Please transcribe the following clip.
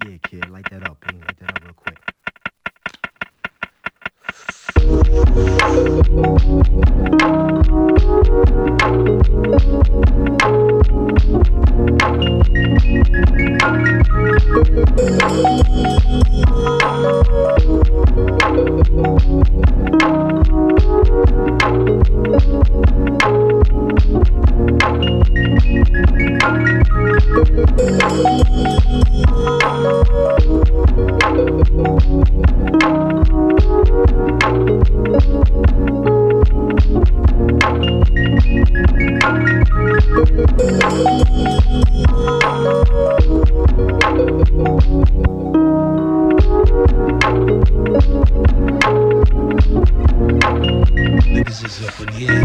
Yeah, kid, light that up, P. Light that up real quick. Niggas is up in here.